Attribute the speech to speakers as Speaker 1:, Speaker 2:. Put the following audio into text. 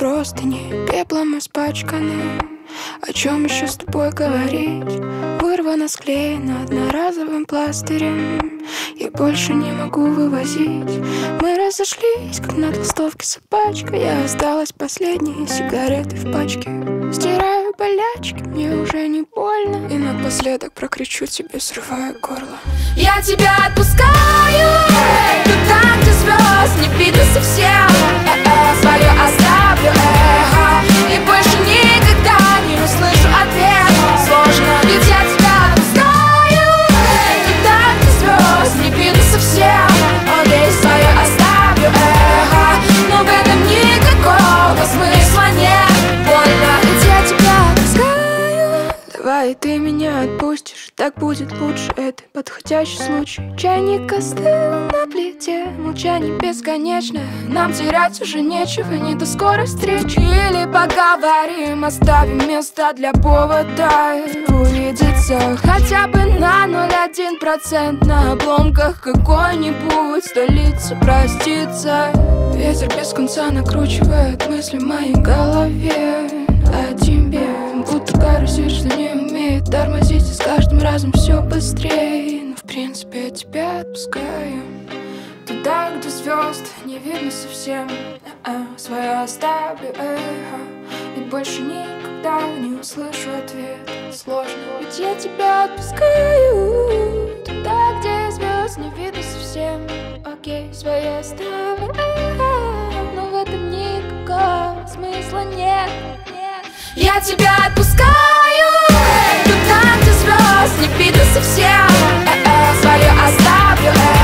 Speaker 1: простыни пеплом испачканы. О чем еще с тобой говорить? Вырвано, склеено одноразовым пластырем. Я больше не могу вывозить. Мы разошлись, как на толстовке собачка. Я осталась последней сигаретой в пачке. Стираю болячки, мне уже не больно. И напоследок прокричу тебе, срывая горло:
Speaker 2: я тебя отпускаю туда, где звезд не видно совсем. Свое оставлю эхо и больше никогда не услышу ответ. Сложно, ведь я тебя отпускаю туда, где звезд не видно совсем. Окей, свое оставлю эхо, но в этом никакого смысла нет. Больно, ведь я тебя отпускаю.
Speaker 1: Давай ты меня отпустишь, так будет лучше. Это подходящий случай. Чайник остыл на плите, молчание бесконечное. Нам терять уже нечего, не до скорой встречи.
Speaker 2: Или поговорим, оставим место для повода увидеться хотя бы на 0,1%. На обломках какой-нибудь столицы проститься.
Speaker 1: Ветер без конца накручивает мысли в моей голове о тебе, будто карусель, что не умеет тормозить. И с каждым разом все быстрее. Но в принципе я тебя отпускаю
Speaker 2: туда, где звезд не видно совсем. Свое оставлю эхо и больше никогда не услышу ответ. Сложно,
Speaker 1: ведь я тебя отпускаю туда, где звезд не видно совсем. Окей, свое оставлю эхо, но в этом никакого смысла нет.
Speaker 2: Я тебя отпускаю туда, где звезд не видно совсем. Свое оставлю эхо